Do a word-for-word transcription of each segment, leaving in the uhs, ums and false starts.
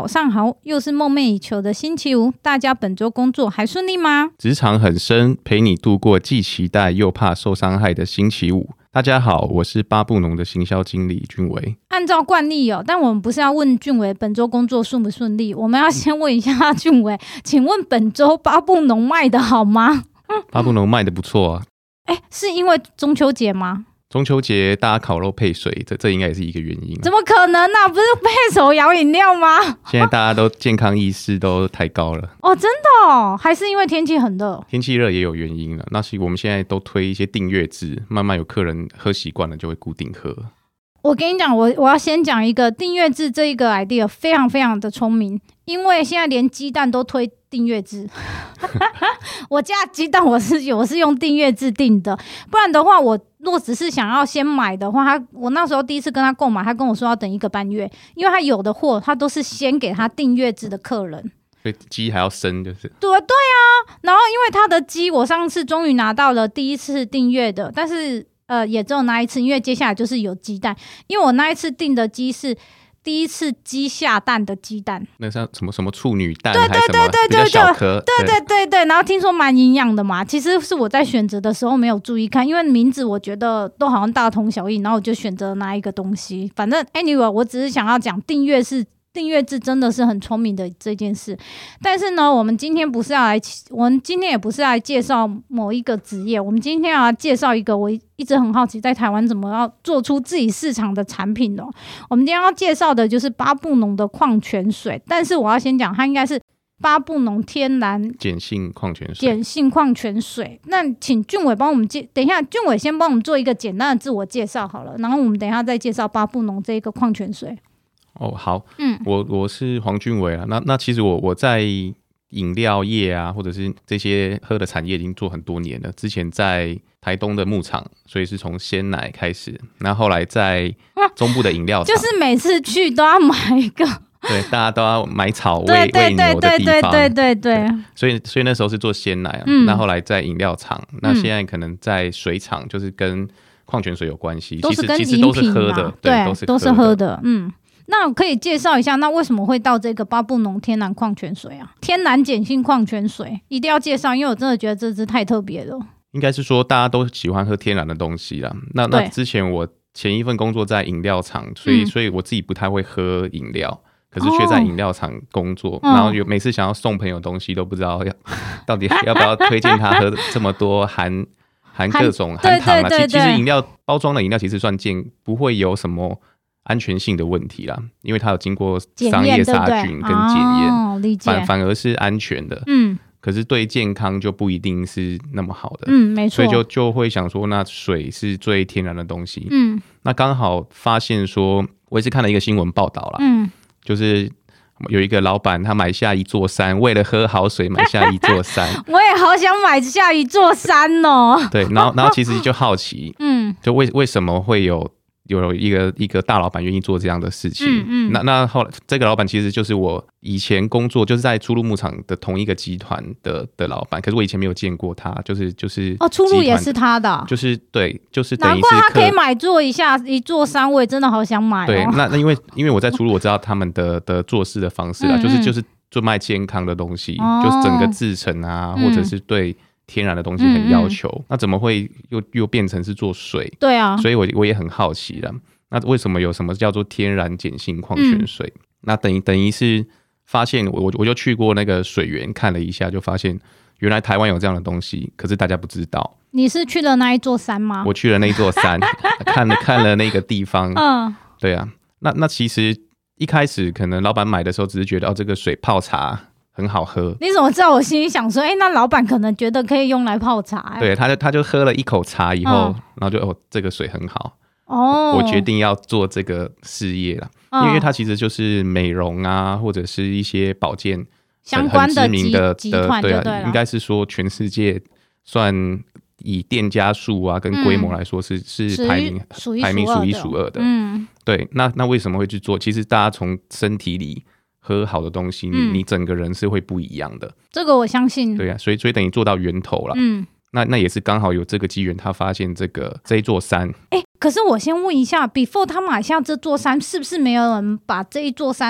上好，又是梦寐以求的星期五，大家本周工作还顺利吗？ 职场很深，陪你度过既期待又怕受伤害的星期五。大家好，我是巴布农的行销经理俊维。 按照惯例哦，但我们不是要问俊维本周工作顺不顺利，我们要先问一下俊维，请问本周巴布农卖的好吗？ 巴布农卖的不错啊。 哎，是因为中秋节吗？ 中秋节大家烤肉配水，这这应该也是一个原因、啊。 怎么可能啊？不是配手摇饮料吗？ 现在大家都健康意识都抬高了。 哦，真的哦？还是因为天气很热？ 天气热也有原因了。那是我们现在都推一些订阅制，慢慢有客人喝习惯了，就会固定喝。 我跟你讲，我我要先讲一个订阅制这一个 idea 非常非常的聪明，因为现在连鸡蛋都推订阅制。我家鸡蛋我是我是用订阅制订的，不然的话，我若只是想要先买的话，他我那时候第一次跟他购买，他跟我说要等一个半月，因为他有的货他都是先给他订阅制的客人。 所以鸡还要生，就是对对啊。然后因为他的鸡，我上次终于拿到了第一次订阅的，但是。呃，也只有那一次，因为接下来就是有鸡蛋，因为我那一次订的鸡是第一次鸡下蛋的鸡蛋， 那像什么什么处女蛋， 对对对对对， 比较小颗， 对对对对，然后听说蛮营养的嘛，其实是我在选择的时候没有注意看，因为名字我觉得都好像大同小异，然后我就选择那一个东西。反正 anyway， 我只是想要讲订阅是。订阅制真的是很聪明的这件事，但是呢，我们今天不是要来，我们今天也不是来介绍某一个职业，我们今天要来介绍一个我一直很好奇，在台湾怎么要做出自己市场的产品哦。我们今天要介绍的就是巴布农的矿泉水，但是我要先讲，它应该是巴布农天然碱性矿泉水。 碱性矿泉水，那请俊伟帮我们介，等一下，俊伟先帮我们做一个简单的自我介绍好了，然后我们等一下再介绍巴布农这个矿泉水。 哦，好，嗯，我我是黄俊伟啊。那那其实我我在饮料业啊，或者是这些喝的产业已经做很多年了。之前在台东的牧场，所以是从鲜奶开始，然后后来在中部的饮料厂、啊， 就是每次去都要买一个， 对，大家都要买草喂喂牛的地方， 对对对对对。 所以所以那时候是做鲜奶啊，嗯、那后来在饮料厂，那现在可能在水厂，就是跟矿泉水有关系， 都是跟其实其实都是喝的， 对， 都是都是喝的，嗯。那可以介绍一下，那为什么会到这个巴布农天然矿泉水啊？天然碱性矿泉水一定要介绍，因为我真的觉得这支太特别了。 应该是说大家都喜欢喝天然的东西啦。那那之前我前一份工作在饮料厂，所以、嗯、所以我自己不太会喝饮料，可是却在饮料厂工作，哦、然后有每次想要送朋友东西都不知道要到底要不要推荐他喝这么多含含各种含糖啊。对对对对，其实饮料包装的饮料其实算健，不会有什么安全性的问题啦，因为它有经过商业杀菌跟检验， 哦、 反反而是安全的。嗯，可是对健康就不一定是那么好的。 嗯，没错。 所以就就会想说，那水是最天然的东西。嗯，那刚好发现说，我也是看了一个新闻报道啦，嗯，就是有一个老板他买下一座山，为了喝好水买下一座山。 我也好想买下一座山哦。 对，然后然后其实就好奇，嗯，就为为什么会有。有一个一个大老板愿意做这样的事情，嗯嗯、那那后来这个老板其实就是我以前工作就是在初鹿牧场的同一个集团的的老板，可是我以前没有见过他，就是就是哦，初鹿也是他的、啊， 就是对，就是等于是难怪他可以买做一下一座山，我也真的好想买、哦。 对，那那因为因为我在初鹿我知道他们的的做事的方式啊，嗯嗯就是就是做卖健康的东西，哦、就是整个制程啊，嗯、或者是对。天然的东西很要求，嗯嗯那怎么会又又变成是做水？ 对啊， 所以我我也很好奇啦。那为什么有什么叫做天然碱性矿泉水？嗯、那等于等于是发现我我就去过那个水源看了一下，就发现原来台湾有这样的东西，可是大家不知道。 你是去了那一座山吗？ 我去了那一座山，看了看了那个地方。嗯，对啊。那那其实一开始可能老板买的时候只是觉得哦，这个水泡茶。很好喝， 你怎么知道？我心里想说，哎、欸，那老板可能觉得可以用来泡茶、欸。 对，他就他就喝了一口茶以后，嗯、然后就哦，这个水很好。哦，我决定要做这个事业了，嗯、因为它其实就是美容啊，或者是一些保健相关的很知名的集团， 对啊，应该是说全世界算以店家数啊跟规模来说是、嗯、是排名排名数一数二的。嗯，对，那那为什么会去做？其实大家从身体里。喝好的东西，你、嗯、你整个人是会不一样的。 这个我相信。 对啊，所以所以等于做到源头了。嗯，那那也是刚好有这个机缘，他发现这个这一座山。 哎、欸，可是我先问一下 ，before 他买下这座山，是不是没有人把这一座山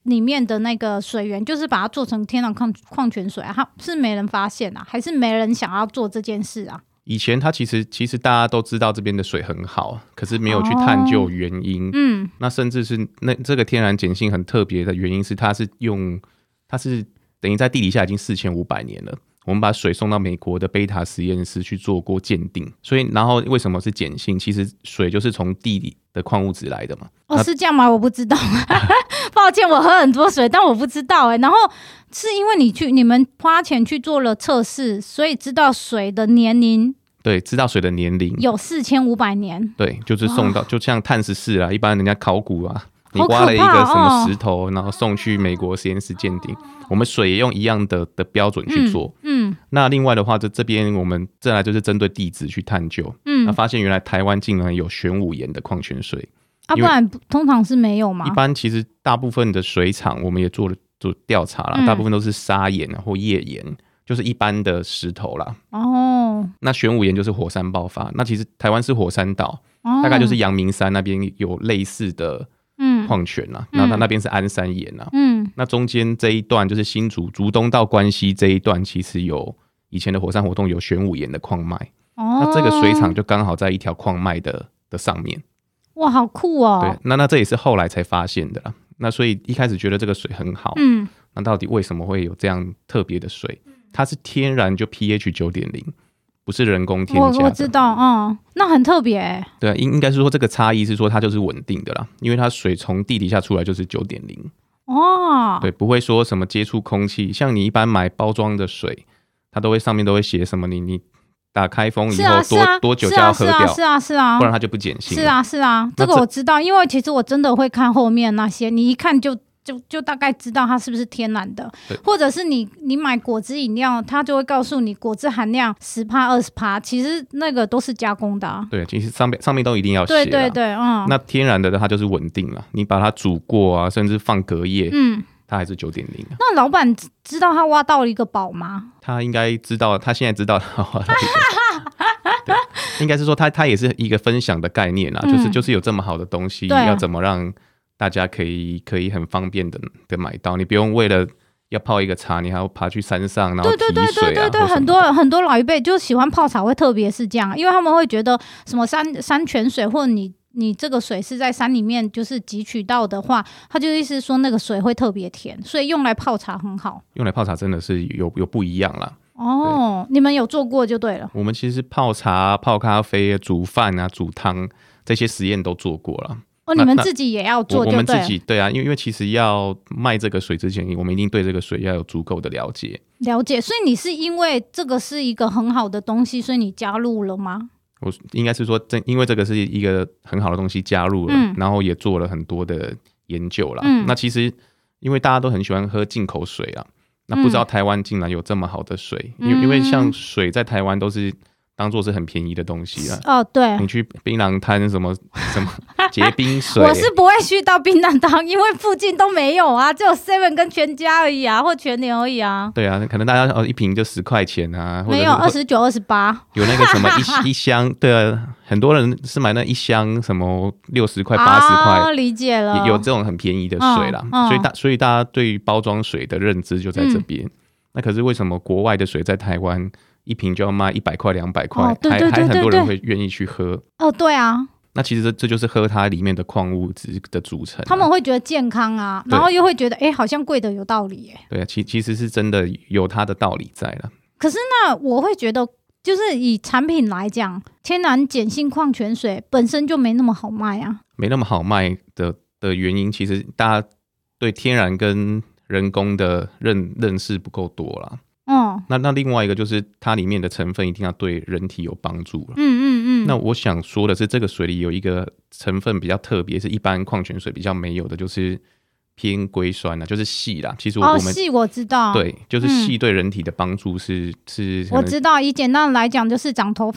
里面的那个水源，就是把它做成天然矿矿泉水啊，它是没人发现啊，还是没人想要做这件事啊？ 以前它其实其实大家都知道这边的水很好，可是没有去探究原因。哦、嗯，那甚至是那这个天然碱性很特别的原因是，它是用它是等于在地底下已经四千五百年了。我们把水送到美国的贝塔实验室去做过鉴定，所以然后为什么是碱性？其实水就是从地里的矿物质来的嘛。 哦，是这样吗？我不知道，抱歉，我喝很多水，但我不知道哎、欸。然后是因为你去你们花钱去做了测试，所以知道水的年龄。 对，知道水的年龄有四千五百年。 对，就是送到，就像碳十四啊，一般人家考古啊。你挖了一个什么石头，然后送去美国实验室鉴定。我们水也用一样 的, 的标准去做。嗯，嗯那另外的话，这这边我们再来就是针对地质去探究。嗯，那发现原来台湾竟然有玄武岩的矿泉水。 啊，不然通常是没有吗？ 一般其实大部分的水厂我们也做了做调查啦、嗯，大部分都是砂岩或页岩，就是一般的石头啦。哦，那玄武岩就是火山爆发。那其实台湾是火山岛、哦，大概就是阳明山那边有类似的。矿泉啊，那、嗯、它那边是安山岩啊，嗯，那中间这一段就是新竹竹东到关西这一段，其实有以前的火山活动有玄武岩的矿脉，哦，那这个水厂就刚好在一条矿脉的的上面， 哇，好酷哦！ 对，那那这也是后来才发现的啦。那所以一开始觉得这个水很好，嗯，那到底为什么会有这样特别的水？它是天然就 pH 九点零。不是人工添加的。 我我知道，嗯，那很特别、欸。 对啊，应应该是说这个差异是说它就是稳定的啦，因为它水从地底下出来就是九点零。哦，对，不会说什么接触空气，像你一般买包装的水，它都会上面都会写什么你你打开封以后多、啊啊、多久就要喝掉， 是啊是啊是啊， 不然它就不碱性。 是啊是啊，这个我知道，因为其实我真的会看后面那些，你一看就。就, 就大概知道它是不是天然的，或者是你你买果汁饮料，它就会告诉你果汁含量 百分之十、百分之二十， 其实那个都是加工的、啊。 对，其实上面上面都一定要写。 对对对，嗯。 那天然的它就是稳定了，你把它煮过啊，甚至放隔夜，嗯，它还是 九点零、啊。 那老板知道他挖到了一个宝吗？ 他应该知道，他现在知道他挖到一个。对，应该是说他他也是一个分享的概念啦，嗯、就是就是有这么好的东西，要怎么让大家可以可以很方便的的买到，你不用为了要泡一个茶，你还要爬去山上，然后提水啊。对对对对对对， 很多很多老一辈就喜欢泡茶，会特别是这样，因为他们会觉得什么山山泉水，或者你你这个水是在山里面就是汲取到的话，他就意思说那个水会特别甜，所以用来泡茶很好。 用来泡茶真的是有有不一样啦。 哦，你们有做过就对了。 我们其实泡茶、泡咖啡、煮饭啊、煮汤这些实验都做过了。 哦，你们自己也要做就对了。 我们自己对啊，因为因为其实要卖这个水之前，我们一定对这个水要有足够的了解。 了解，所以你是因为这个是一个很好的东西，所以你加入了吗？ 我应该是说，因为这个是一个很好的东西加入了，嗯、然后也做了很多的研究啦。嗯、那其实因为大家都很喜欢喝进口水啊，那不知道台湾竟然有这么好的水，嗯、因为因为像水在台湾都是当作是很便宜的东西啊。 哦，对， 你去槟榔摊什么什么结冰水， 我是不会去到槟榔摊，因为附近都没有啊，只有 seven 跟全家而已啊，或全联而已啊。 对啊，可能大家哦一瓶就十块钱啊， 没有二十九、二十八， 有那个什么一一箱，对啊，很多人是买那一箱什么六十块、八十块， 啊，理解了， 有这种很便宜的水啦，嗯嗯、所以大所以大家对于包装水的认知就在这边。嗯、那可是为什么国外的水在台湾一瓶就要卖一百块、两百块，还还很多人会愿意去喝？ 哦，对啊。 那其实 这, 这就是喝它里面的矿物质的组成、啊， 他们会觉得健康啊，然后又会觉得哎、欸，好像贵的有道理耶、欸。 对啊，其其实是真的有它的道理在了。 可是那我会觉得，就是以产品来讲，天然碱性矿泉水本身就没那么好卖啊。 没那么好卖的的原因，其实大家对天然跟人工的认认识不够多啦。嗯，那那另外一个就是它里面的成分一定要对人体有帮助了。嗯嗯嗯。那我想说的是，这个水里有一个成分比较特别，是一般矿泉水比较没有的，就是偏硅酸啊，就是硒啦。其实我们、哦、 硒我知道， 对，就是硒对人体的帮助是、嗯、是。 我知道，以简单来讲，就是长头发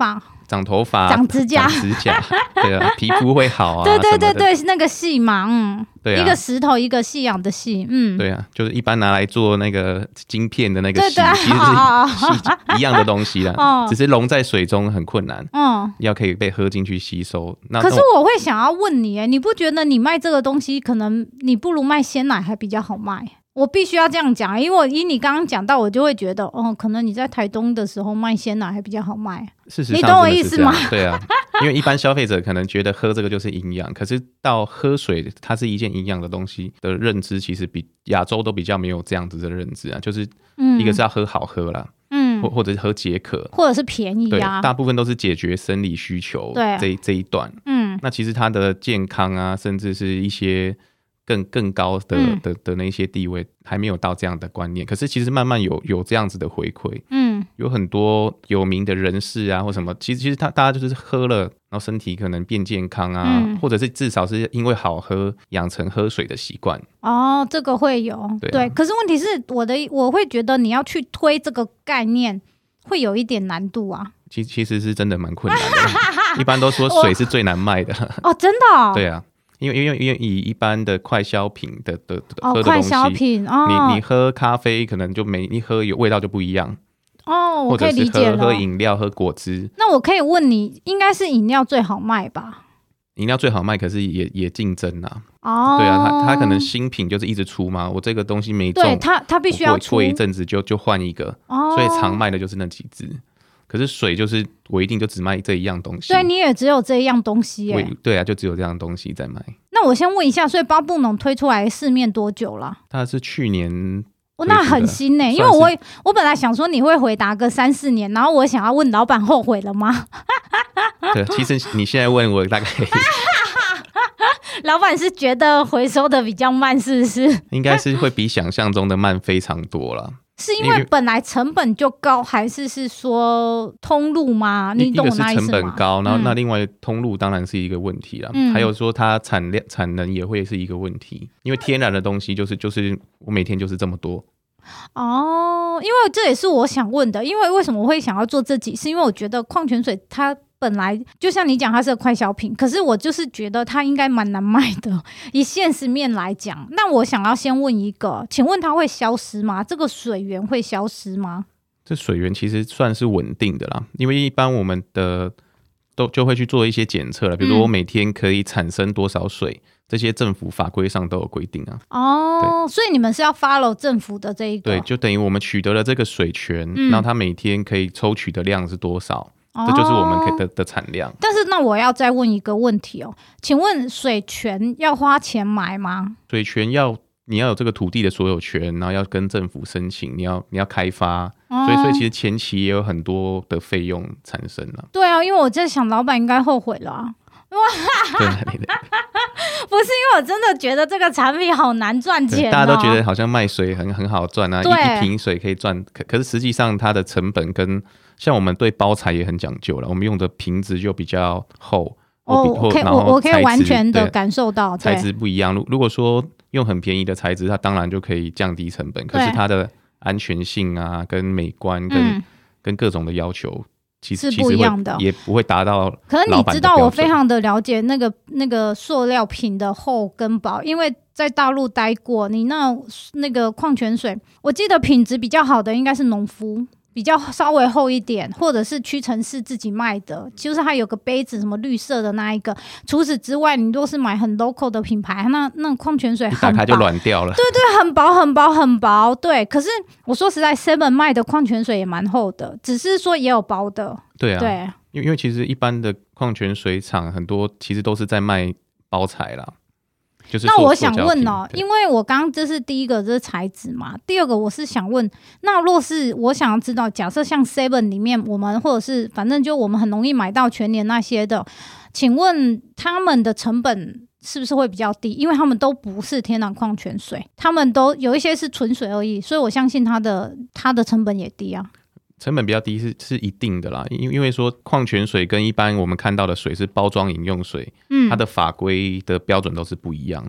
长头发、 长指甲、 长指甲，对啊，皮肤会好啊。 对对对对，那个矽嘛，嗯， 对啊， 一个石头，一个细氧的矽，嗯， 对啊，就是一般拿来做那个晶片的那个矽， 对对其实是一样的东西啦， 哦、 只是溶在水中很困难， 嗯， 要可以被喝进去吸收。那可是我会想要问你，哎，你不觉得你卖这个东西，可能你不如卖鲜奶还比较好卖？我必须要这样讲，因为我以你刚刚讲到，我就会觉得，哦，可能你在台东的时候卖鲜奶还比较好卖。 事实上， 你懂我意思吗？ 对啊，因为一般消费者可能觉得喝这个就是营养，可是到喝水，它是一件营养的东西的认知，其实比亚洲都比较没有这样子的认知啊。就是一个是要喝好喝啦，嗯，或或者是喝解渴， 或者是便宜啊， 对，大部分都是解决生理需求。 对， 这这一段，嗯，那其实它的健康啊，甚至是一些。更更高的、嗯、的的那些地位还没有到这样的观念，可是其实慢慢有有这样子的回馈，嗯，有很多有名的人士啊或什么，其实其实他大家就是喝了，然后身体可能变健康啊，嗯、或者是至少是因为好喝养成喝水的习惯。 哦，这个会有，对、啊、对，可是问题是我的我会觉得你要去推这个概念会有一点难度啊。 其其实是真的蛮困难的，一般都说水是最难卖的。 哦，真的、哦？ 对啊。因为因为因为以一般的快消品的的的哦、 喝的东西， 快消品哦， 你你喝咖啡可能就每一喝有味道就不一样哦，我可以理解了。 或者是喝喝饮料、喝果汁。 那我可以问你，应该是饮料最好卖吧？ 饮料最好卖，可是也也竞争啊。哦，对啊，它它可能新品就是一直出嘛，我这个东西没中， 对它它必须要出， 过一阵子就就换一个，哦，所以常卖的就是那几支。可是水就是我一定就只卖这一样东西， 对，你也只有这一样东西耶。 对啊，就只有这样东西在卖。 那我先问一下，所以巴布农推出来市面多久了？ 它是去年。 哦，那很新呢，因为我我本来想说你会回答个三四年，然后我想要问老板后悔了吗？ 对，其实你现在问我大概老板是觉得回收的比较慢，是不是？ 应该是会比想象中的慢非常多啦。 是因为本来成本就高，还是是说通路吗？你懂我那意思吗？ 一个是成本高，然后那另外通路当然是一个问题啦、嗯、还有说它产量产能也会是一个问题，因为天然的东西就是就是我每天就是这么多。 哦，因为这也是我想问的，因为为什么我会想要做这集，是因为我觉得矿泉水它本来就像你讲它是个快消品，可是我就是觉得它应该蛮难卖的，以现实面来讲。那我想要先问一个，请问它会消失吗？这个水源会消失吗？ 这水源其实算是稳定的啦，因为一般我们的都就会去做一些检测了，比如说我每天可以产生多少水、嗯、这些政府法规上都有规定啊。 哦，所以你们是要 follow 政府的这一个？ 对，就等于我们取得了这个水权，嗯、然后它每天可以抽取的量是多少，这就是我们可以 的, 的产量。 但是那我要再问一个问题哦，请问水权要花钱买吗？ 水权要你要有这个土地的所有权，然后要跟政府申请，你要你要开发，哦、所以所以其实前期也有很多的费用产生了。 对啊，因为我在想老板应该后悔了、啊。 对不是因为我真的觉得这个产品好难赚钱、哦、 大家都觉得好像卖水很很好赚啊，一一瓶水可以赚，可可是实际上它的成本跟像我们对包材也很讲究了，我们用的瓶子就比较厚。 哦，我可以我我可以完全的感受到材质不一样。如果说用很便宜的材质，它当然就可以降低成本，可是它的安全性啊、跟美观跟、嗯、跟各种的要求。其实是不一样的， 也不会达到。 可是你知道，我非常的了解那个那个塑料瓶的厚跟薄，因为在大陆待过。你那那个矿泉水，我记得品质比较好的应该是农夫，比较稍微厚一点，或者是屈臣氏自己卖的，就是它有个杯子什么绿色的那一个。除此之外，你若是买很 local 的品牌，那那矿泉水很薄， 一打开就软掉了。 对对，很薄很薄很薄。对，可是我说实在 seven 卖的矿泉水也蛮厚的，只是说也有薄的。 对啊， 对， 因为因为其实一般的矿泉水厂很多其实都是在卖包材啦。就是、 那我想问哦，因为我刚刚这是第一个，这是材质嘛。第二个我是想问，那若是我想要知道，假设像 Seven 里面我们或者是反正就我们很容易买到全年那些的，请问他们的成本是不是会比较低？因为他们都不是天然矿泉水，他们都有一些是纯水而已，所以我相信它的它的成本也低啊。 成本比较低 是, 是一定的啦，因为说矿泉水跟一般我们看到的水是包装饮用水、嗯、它的法规的标准都是不一样的。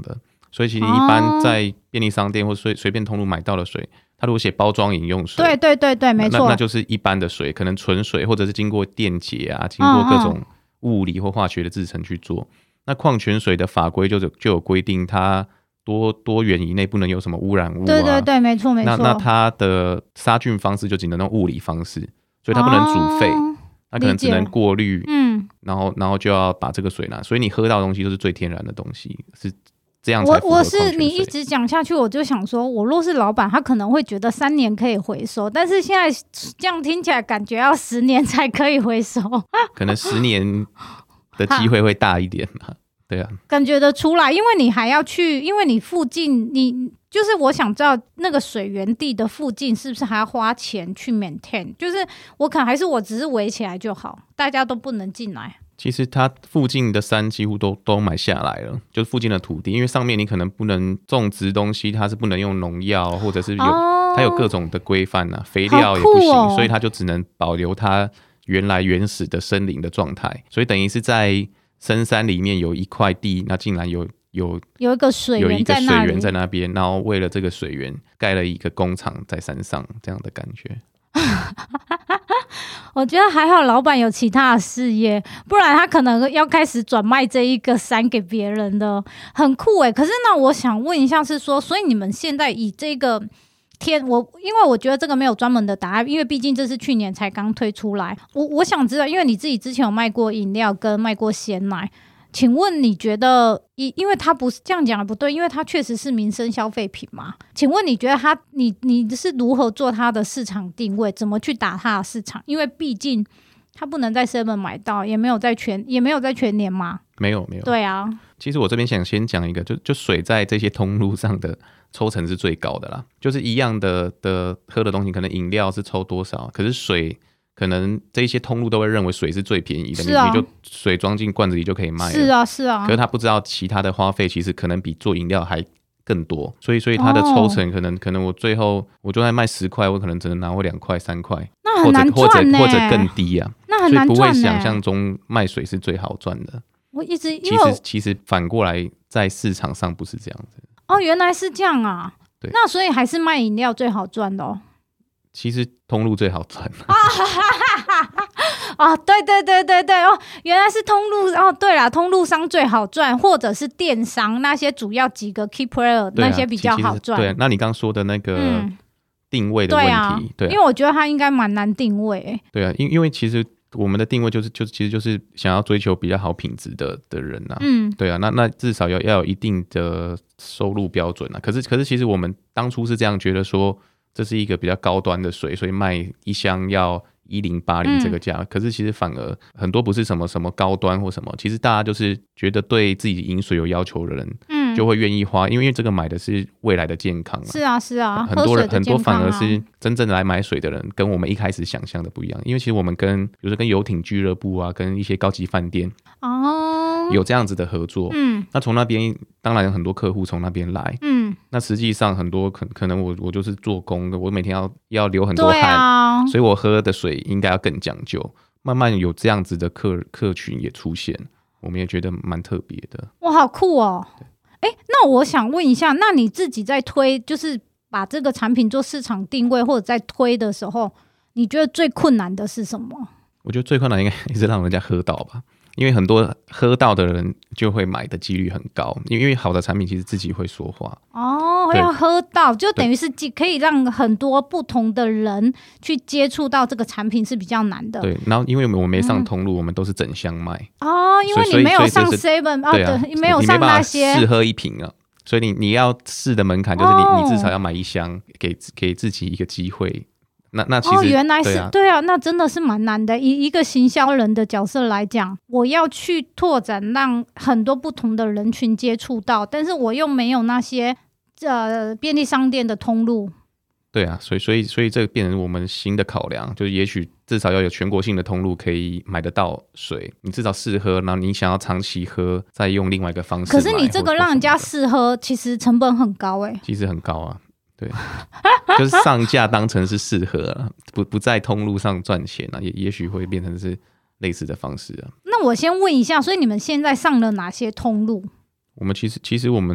所以其实一般在便利商店或随随便通路买到的水，它如果写包装饮用水， 对对对对，没错， 那那就是一般的水，可能纯水或者是经过电解啊，经过各种物理或化学的制成去做。嗯嗯，那矿泉水的法规就就有规定，它多多元以内不能有什么污染物啊。 对对对，没错没错。 那那它的杀菌方式就只能用物理方式，所以它不能煮沸，哦、它可能只能过滤，嗯，然后然后就要把这个水拿，所以你喝到的东西都是最天然的东西，是这样才符合矿泉水。 我我是你一直讲下去，我就想说，我若是老板，他可能会觉得三年可以回收，但是现在这样听起来感觉要十年才可以回收， 可能十年的机会会大一点嘛。对啊， 感觉得出来，因为你还要去，因为你附近，你就是我想知道那个水源地的附近是不是还要花钱去 maintain？ 就是我可能还是我只是围起来就好，大家都不能进来。 其实它附近的山几乎都都买下来了，就是附近的土地，因为上面你可能不能种植东西，它是不能用农药，或者是有、哦、它有各种的规范啊，肥料也不行、哦，所以它就只能保留它原来原始的森林的状态，所以等于是在深山里面有一块地，那竟然有有有一个水源在那里， 有一个水源在那边，然后为了这个水源盖了一个工厂在山上，这样的感觉。 我觉得还好，老板有其他的事业，不然他可能要开始转卖这一个山给别人的，很酷哎、欸。可是那我想问一下，是说，所以你们现在以这个天，我因为我觉得这个没有专门的答案，因为毕竟这是去年才刚推出来。我我想知道，因为你自己之前有卖过饮料跟卖过鲜奶，请问你觉得，因为它不是这样讲不对，因为它确实是民生消费品嘛？请问你觉得它，你你是如何做它的市场定位？怎么去打它的市场？因为毕竟它不能在 seven 买到，也没有在全也没有在全年嘛？ 没有没有。 对啊。 其实我这边想先讲一个，就就水在这些通路上的抽成是最高的啦，就是一样的的喝的东西，可能饮料是抽多少，可是水。可能这些通路都会认为水是最便宜的，是、啊、你, 你就水装进罐子里就可以卖了。 是啊，是啊。 可是他不知道其他的花费其实可能比做饮料还更多，所以所以他的抽成可能、哦、可能我最后我就在卖十块，我可能只能拿回两块三块， 那很难赚呢、欸，或者或者更低啊， 那很难赚、欸， 所以不会想象中卖水是最好赚的。 我一直其实其实反过来在市场上不是这样子。 哦，原来是这样啊。 对， 那所以还是卖饮料最好赚的哦。 其实通路最好赚啊！哦，对对对对对哦，原来是通路哦。对啦，通路商最好赚，或者是电商那些主要几个 key player、啊、那些比较好赚。 对、啊，那你刚刚说的那个定位的问题，嗯、对、啊， 因为我觉得它应该蛮难定位、欸。 对啊，因因为其实我们的定位就是就是其实就是想要追求比较好品质的的人啊。嗯，对啊，那那至少要要有一定的收入标准啊。可是可是其实我们当初是这样觉得说。这是一个比较高端的水，所以卖一箱要一零八零这个价、嗯，可是其实反而很多不是什么什么高端或什么，其实大家就是觉得对自己饮水有要求的人，嗯，就会愿意花，因为这个买的是未来的健康嘛。 是啊是啊， 很多人、 啊、 很多反而是真正来买水的人，跟我们一开始想象的不一样，因为其实我们跟比如说跟游艇俱乐部啊，跟一些高级饭店哦有这样子的合作，嗯，那从那边当然有很多客户从那边来，嗯，那实际上很多可可能我我就是做工的，我每天要要流很多汗、啊，所以我喝的水应该要更讲究。慢慢有这样子的客客群也出现，我们也觉得蛮特别的。 哇，好酷哦！哎，那我想问一下，那你自己在推，就是把这个产品做市场定位或者在推的时候，你觉得最困难的是什么？ 我觉得最困难应该是让人家喝到吧。因为很多喝到的人就会买的几率很高，因为好的产品其实自己会说话哦，要喝到就等于是可以让很多不同的人去接触到这个产品是比较难的。 对，然后因为我们没上通路、嗯、我们都是整箱卖哦，因为你没有上 seven 哦，对、啊， 没有上那些试喝一瓶啊，所以你你要试的门槛就是你、哦、你至少要买一箱，给给自己一个机会。那那其实、 哦、原来是 对啊, 对啊，那真的是蛮难的。以一个行销人的角色来讲，我要去拓展，让很多不同的人群接触到，但是我又没有那些呃便利商店的通路。 对啊，所以所以所以这变成我们新的考量，就是也许至少要有全国性的通路可以买得到水，你至少试喝，然后你想要长期喝，再用另外一个方式。 可是你这个让人家试喝，其实成本很高哎、欸。 其实很高啊。对，就是上架当成是试喝了，不不在通路上赚钱啊，也也许会变成是类似的方式啊。 那我先问一下，所以你们现在上了哪些通路？ 我们其实其实我们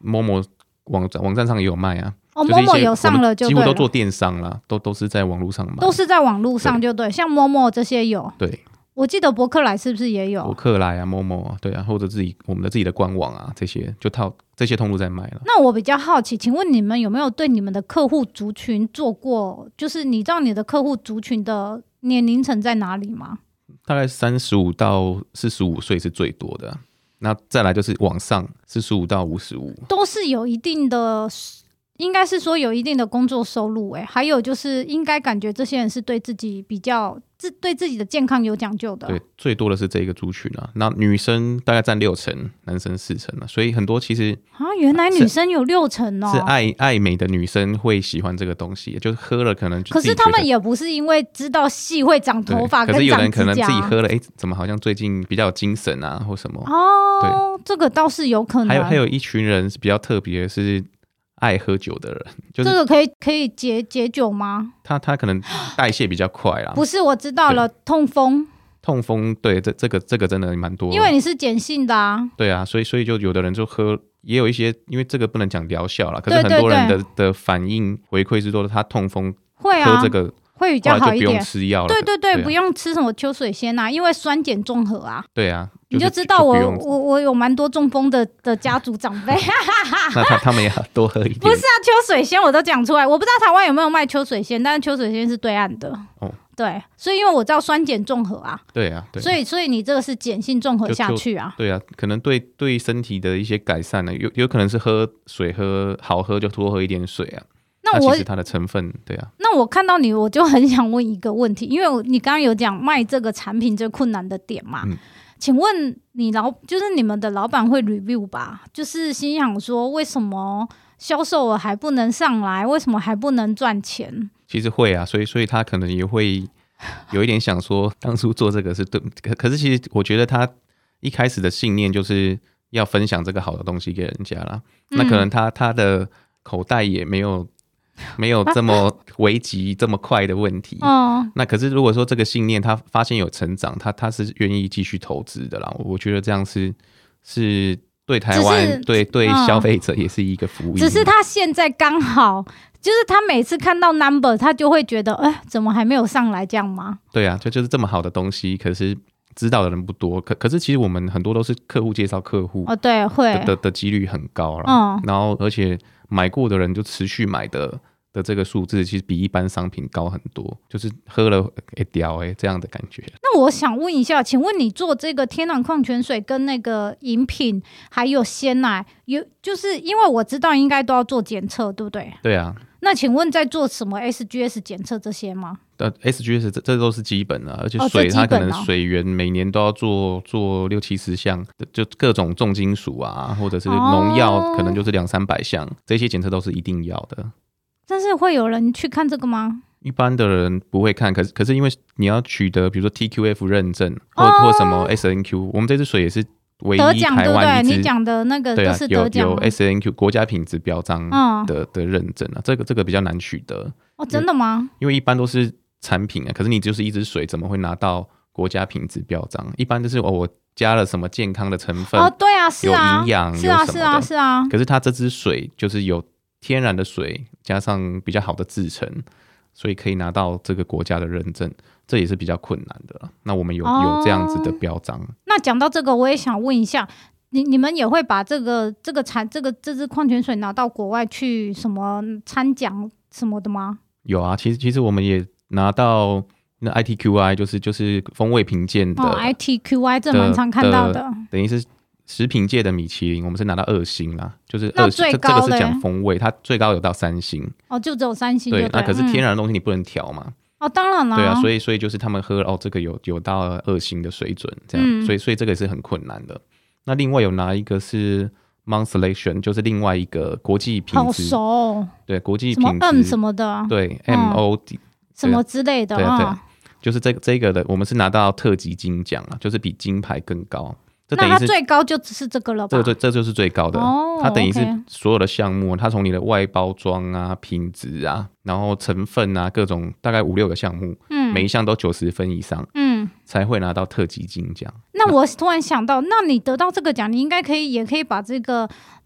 Momo 网站网站上也有卖啊。 哦 ，Momo 有上了就对了， 几乎都做电商啦，都都是在网络上买， 都是在网络上就对，像 Momo 这些有。 对， 我记得博客来是不是也有？ 博客来啊 ，Momo 啊，对啊，或者自己我们的自己的官网啊，这些就套这些通路在卖了。 那我比较好奇，请问你们有没有对你们的客户族群做过？就是你知道你的客户族群的年龄层在哪里吗？ 大概三十五到四十五岁是最多的，那再来就是往上四十五到五十五， 都是有一定的。应该是说有一定的工作收入、欸，还有就是应该感觉这些人是对自己比较自对自己的健康有讲究的。 对，最多的是这一个族群啊。那女生大概占六成，男生四成啊。所以很多其实啊，原来女生有六成哦， 是爱爱美的女生会喜欢这个东西，就是喝了可能就可是他们也不是因为知道细会长头发， 可是有人可能自己喝了，哎、欸，怎么好像最近比较有精神啊，或什么？ 哦，对，这个倒是有可能。 还有还有一群人是比较特别的是。爱喝酒的人，就是这个可以可以解解酒吗？ 他他可能代谢比较快啦。 不是，我知道了，痛风。 痛风，对，这这个这个真的蛮多的。 因为你是碱性的啊。 对啊，所以所以就有的人就喝，也有一些，因为这个不能讲疗效啦，可是很多人的对对对的反应回馈是说他痛风会啊喝这个会比较好一点， 就不用吃药了。 对对 对, 对、啊， 不用吃什么秋水仙啊，因为酸碱中和啊。 对啊。 你就知道我我我有蛮多中风的的家族长辈， 那他他们也多喝一点。 不是啊，秋水仙我都讲出来，我不知道台湾有没有卖秋水仙，但是秋水仙是对岸的。哦，对，所以因为我知道酸碱中和啊， 对啊，对， 所以所以你这个是碱性中和下去啊， 对啊，可能对对身体的一些改善呢，有有可能是喝水喝好喝就多喝一点水啊。那我其实它的成分，对啊。 那我看到你，我就很想问一个问题，因为你刚刚有讲卖这个产品最困难的点嘛。嗯，请问你老就是你们的老板会 review 吧？就是心想说，为什么销售额还不能上来？为什么还不能赚钱？ 其实会啊，所以所以他可能也会有一点想说，当初做这个是对，可可是其实我觉得他一开始的信念就是要分享这个好的东西给人家啦。嗯、那可能他他的口袋也没有。没有这么危急这么快的问题、哦、那可是如果说这个信念他发现有成长，他他是愿意继续投资的啦。我觉得这样是是对台湾对对消费者也是一个福音。 只是他现在刚好就是他每次看到 number 他就会觉得哎、欸，怎么还没有上来这样吗？ 对啊，就就是这么好的东西，可是知道的人不多，可可是其实我们很多都是客户介绍客户哦，对，会 的, 的, 的几率很高啦、嗯、然后而且买过的人就持续买的的这个数字其实比一般商品高很多，就是喝了会掉哎这样的感觉。 那我想问一下，请问你做这个天然矿泉水跟那个饮品还有鲜奶，有就是因为我知道应该都要做检测，对不对？ 对啊。 那请问在做什么 S G S 检测这些吗？ 呃 ，S G S 这这都是基本的、啊，而且水、哦、它可能水源每年都要做做六七十项，就各种重金属啊，或者是农药，可能就是两三百项，这些检测都是一定要的。 但是会有人去看这个吗？ 一般的人不会看，可是可是因为你要取得，比如说 T Q F 认证，或、哦、或什么 S N Q， 我们这支水也是唯一台湾一支， 你讲的那个都是得奖、 啊、有, 有 S N Q 国家品质标章的、嗯、的认证啊，这个这个比较难取得。 哦，真的吗？ 因为一般都是产品啊，可是你就是一支水，怎么会拿到国家品质标章？一般就是哦，我加了什么健康的成分？ 哦，对啊，是啊， 有营养， 是啊，是啊，是啊。 可是它这支水就是有天然的水，加上比较好的制成，所以可以拿到这个国家的认证，这也是比较困难的。那我们有、哦、有这样子的标章。 那讲到这个，我也想问一下。你你们也会把这个这个产这个这支矿泉水拿到国外去什么参奖什么的吗？ 有啊，其实其实我们也拿到那 I T Q I， 就是就是风味评鉴的、哦、 I T Q I 这蛮常看到的， 等于是食品界的米其林，我们是拿到二星啦，就是二星，这这个是讲风味，它最高有到三星哦，就只有三星就对。 对，那可是天然的东西你不能调嘛。 嗯哦，当然啦。 对啊，所以所以就是他们喝哦，这个有有到二星的水准，这样，嗯、所以所以这个也是很困难的。那另外有拿一个是 Monstration， 就是另外一个国际品质， 好熟、哦， 对，国际品质什么 M 什么的， 对、嗯、M O D 什么之类的， 对 对, 对、 哦， 就是这个这个的，我们是拿到特级金奖啊，就是比金牌更高。这等于是那它最高就只是这个了吧？ 这个这就是最高的，哦、它等于是所有的项目，它从你的外包装啊、品质啊，然后成分啊，各种大概五六个项目，嗯，每一项都九十分以上，嗯，才会拿到特级金奖。 那我突然想到，那你得到这个奖，你应该可以也可以把这个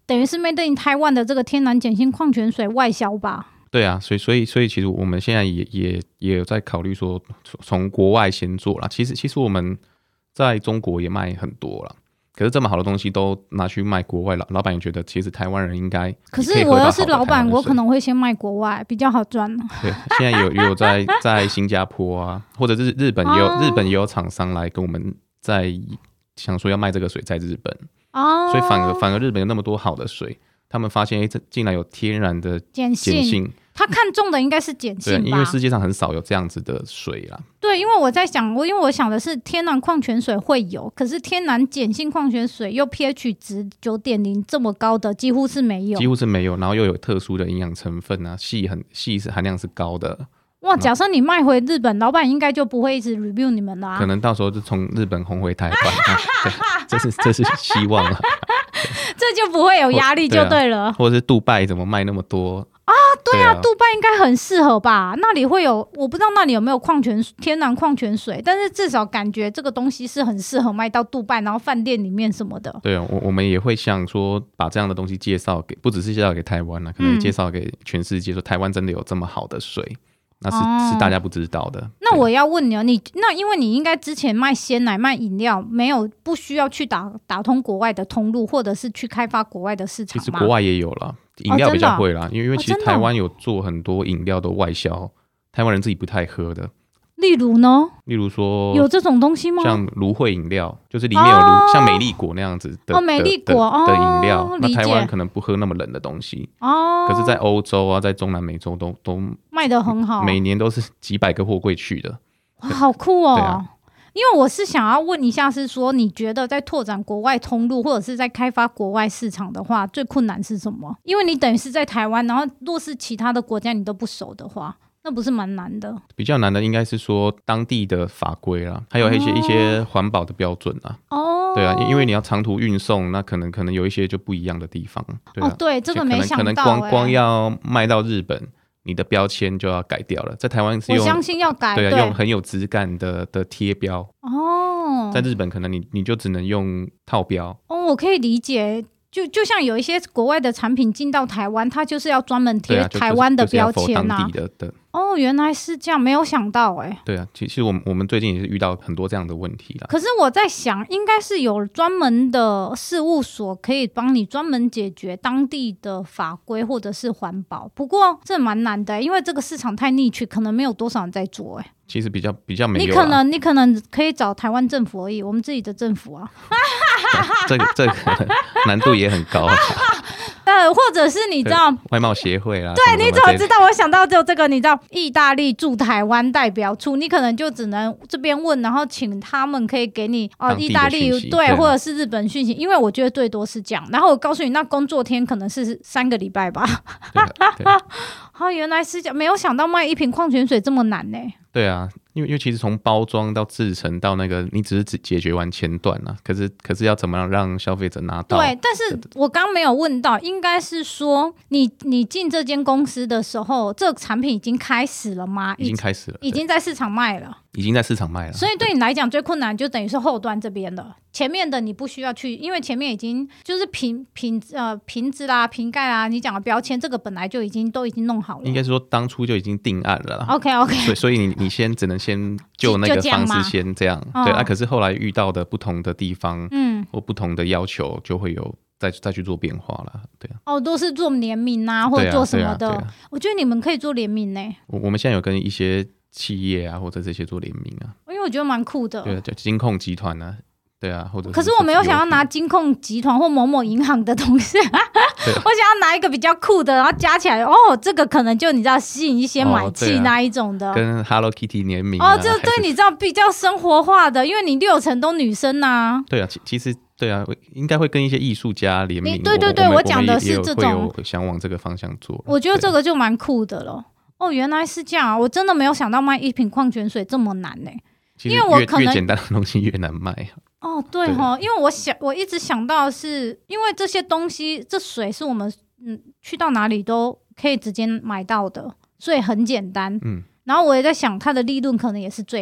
等于是 Made in Taiwan 的这个天然碱性矿泉水外销吧？ 对啊，所以所以所以其实我们现在也也也有在考虑说从国外先做啦。其实其实我们在中国也卖很多啦，可是这么好的东西都拿去卖国外，老老板也觉得其实台湾人应该可是我要是老板，我可能会先卖国外，比较好赚。 对，现在有有在在新加坡啊，或者是日本也有、哦、日本也有厂商来跟我们在想说要卖这个水在日本。哦，所以反而反而日本有那么多好的水，他们发现哎，这竟然有天然的碱性， 他看中的应该是碱性吧？ 对，因为世界上很少有这样子的水啦。 对，因为我在想，我因为我想的是天然矿泉水会有，可是天然碱性矿泉水又 pH 值 九点零 这么高的几乎是没有， 几乎是没有，然后又有特殊的营养成分啊，硒很硒是含量是高的。 哇，假设你卖回日本，老板应该就不会一直 review 你们啦、啊。 可能到时候就从日本红回台湾，这是这是希望啊。 这就不会有压力就对了。 对啊、或者是杜拜怎么卖那么多啊？对啊，杜拜应该很适合吧？那里会有，我不知道那里有没有矿泉天然矿泉水，但是至少感觉这个东西是很适合卖到杜拜，然后饭店里面什么的。 对啊，我我们也会想说把这样的东西介绍给，不只是介绍给台湾啦，可能介绍给全世界，说台湾真的有这么好的水。那是、哦、是大家不知道的。 那我要问你哦，你那因为你应该之前卖鲜奶、卖饮料，没有不需要去打打通国外的通路，或者是去开发国外的市场吗？ 其实国外也有了，饮料比较会啦，哦、因为其实台湾有做很多饮料的外销，哦、台湾人自己不太喝的。 例如呢？ 例如说有这种东西吗？ 像芦荟饮料，就是里面有芦、哦、像美丽果那样子的哦，美丽果的, 的, 的饮料、 哦。 那台湾可能不喝那么冷的东西哦，可是在欧洲啊，在中南美洲都都卖得很好， 每年都是几百个货柜去的。 哇，好酷哦！ 对啊， 因为我是想要问一下，是说你觉得在拓展国外通路或者是在开发国外市场的话，最困难是什么？因为你等于是在台湾，然后若是其他的国家你都不熟的话。那不是蛮难的？比较难的应该是说当地的法规啦，还有一些、哦、一些环保的标准啦。哦，对啊，因为你要长途运送，那可能可能有一些就不一样的地方。对啊、 哦，对，这个没想到、欸， 可能光光要卖到日本，你的标签就要改掉了。在台湾是用， 我相信要改， 对啊， 对用很有质感的的贴标。哦，在日本可能你你就只能用套标。 哦，我可以理解。就就像有一些国外的产品进到台湾，它就是要专门贴台湾的标签啊。 对啊，就是当地的的。 哦，原来是这样，没有想到哎、欸。 对啊，其实我们我们最近也是遇到很多这样的问题啦。 可是我在想，应该是有专门的事务所可以帮你专门解决当地的法规或者是环保。不过这蛮难的、欸，因为这个市场太niche，可能没有多少人在做哎、欸。 其实比较比较没有。 你可能你可能可以找台湾政府而已，我们自己的政府啊。 这个这个难度也很高、啊。 呃，或者是你知道外贸协会啦， 对，你怎么知道？我想到就这个，你知道意大利驻台湾代表处，你可能就只能这边问，然后请他们可以给你哦、呃，意大利 对, 对，或者是日本讯息，因为我觉得最多是这样。然后我告诉你，那工作天可能是三个礼拜吧。哦，原来是这样，没有想到卖一瓶矿泉水这么难呢、欸。 对啊，因为因为其实从包装到制成到那个，你只是只解决完前段啊，可是可是要怎么样让消费者拿到？ 对，但是我刚没有问到，应该是说你你进这间公司的时候，这个产品已经开始了吗？ 已经开始了， 已经在市场卖了， 已经在市场卖了。 所以对你来讲最困难就等于是后端这边了。前面的你不需要去，因为前面已经就是瓶瓶呃瓶子啦、瓶盖啦，你讲的标签，这个本来就已经都已经弄好了。 应该是说当初就已经定案了啦。 OK OK， 所以所以你你先只能先就那个方式先这样，这样对啊。可是后来遇到的不同的地方，嗯，或不同的要求，就会有再再去做变化了，对啊。哦， 都是做联名啊，或者做什么的。啊啊啊、我觉得你们可以做联名呢、欸。 我我们现在有跟一些企业啊，或者这些做联名啊， 因为我觉得蛮酷的。 对，就金控集团啊。对啊，或者是可是我没有想要拿金控集团或某某银行的东西，我想要拿一个比较酷的，然后加起来，哦，这个可能就你知道吸引一些买气那一种的， 哦啊、跟 Hello Kitty 联名、啊、 哦，这对你知道比较生活化的，因为你六成都女生啊。 对啊，其其实对啊，应该会跟一些艺术家联名。 对对对，我讲的是这种， 想往这个方向做。 我觉得这个就蛮酷的了。哦，原来是这样啊！我真的没有想到卖一瓶矿泉水这么难呢、欸。 因为我可能越简单的东西越难卖。 哦，对齁，因为我想，我一直想到的是，因为这些东西，这水是我们嗯去到哪里都可以直接买到的，所以很简单。嗯，然后我也在想，它的利润可能也是最好，